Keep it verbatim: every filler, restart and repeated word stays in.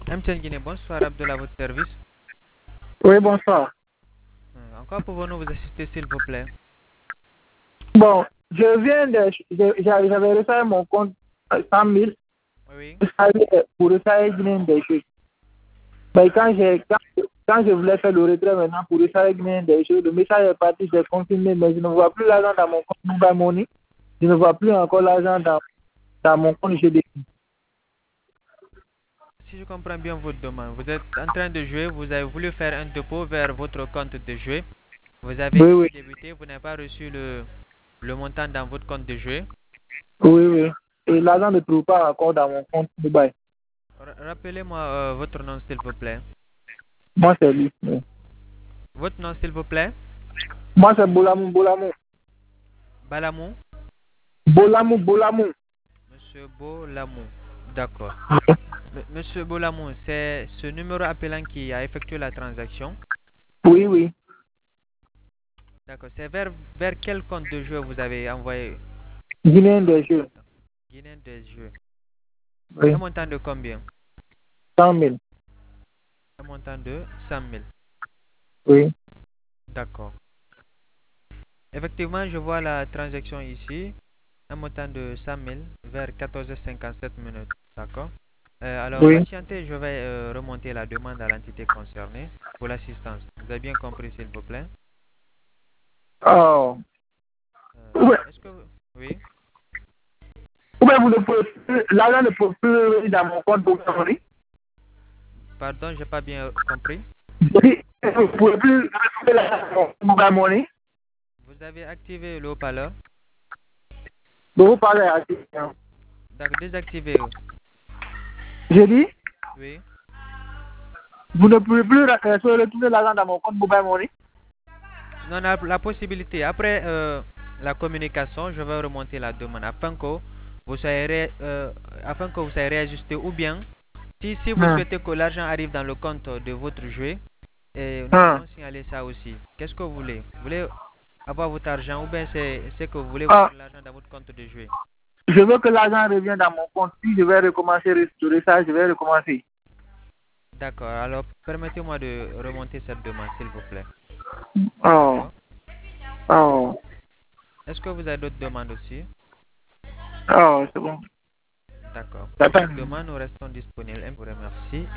M T N Guinée, bonsoir Abdullah, à votre service. Oui, bonsoir. Euh, Encore pouvons-nous vous assister, s'il vous plaît? Bon, je viens de. je- j'a- J'avais reçu mon compte euh, cent mille Oui. pour refaire Guinée des choses. Mais quand, j'ai- quand, quand je voulais faire le retrait maintenant pour refaire Guinée des choses, le message est parti, j'ai confirmé, mais je ne vois plus l'argent dans mon compte Mobile Money. Je ne vois plus encore l'argent dans, dans mon compte G D. Si je comprends bien votre demande, vous êtes en train de jouer, vous avez voulu faire un dépôt vers votre compte de jeu. Vous avez Oui, oui. ici débuté, vous n'avez pas reçu le, le montant dans votre compte de jeu. Oui, oui. Et l'argent ne trouve pas encore dans mon compte Mobile. Ra- Rappelez-moi euh, votre nom, s'il vous plaît. Moi, c'est lui. Oui. Votre nom, s'il vous plaît? Moi, c'est Bolamou, Bolamou. Balamou? Bolamou, Bolamou. Monsieur Bolamou. D'accord. M- Monsieur Bolamou, c'est ce numéro appelant qui a effectué la transaction. Oui, oui. D'accord. C'est vers, vers quel compte de jeu vous avez envoyé Guinée euh, des le jeux. montant? Guinée des jeux. Oui. Un montant de combien? cent mille. Un montant de cent mille. Oui. D'accord. Effectivement, je vois la transaction ici. Un montant de cent mille vers quatorze heures cinquante-sept minutes. D'accord. Euh, alors, Oui. patientez, je vais euh, remonter la demande à l'entité concernée pour l'assistance. Vous avez bien compris, s'il vous plaît? Oh. Euh, Ouais. Est-ce que... vous- Oui. Ou bien vous ne pouvez plus, l'argent ne peut plus venir dans mon compte pour Cameroun. Pardon, j'ai pas bien compris. Je dis, vous ne pouvez plus retrouver l'argent dans mon Cameroun. Vous avez activé le haut-parleur. Donc vous parlez à qui? D'accord, désactivez. Je dis, Oui. vous ne pouvez plus re- retrouver l'argent dans mon compte Mobile Money. Non, la, la possibilité. Après euh, la communication, je vais remonter la demande afin que vous soyez, ré- euh, afin que vous soyez réajusté ou bien si, si vous Hum, souhaitez que l'argent arrive dans le compte de votre jouet, et nous hum. allons signaler ça aussi. Qu'est-ce que vous voulez? Vous voulez avoir votre argent ou bien c'est c'est que vous voulez voir Ah, l'argent dans votre compte de jouet? je veux que l'argent revienne dans mon compte. Si je vais recommencer, restaurer ça, je vais recommencer. D'accord, alors permettez-moi de remonter cette demande, s'il vous plaît. Oh, D'accord. oh, Est-ce que vous avez d'autres demandes aussi? oh, c'est bon. D'accord. Pour J'attends. toute demande, nous restons disponibles. Je vous remercie.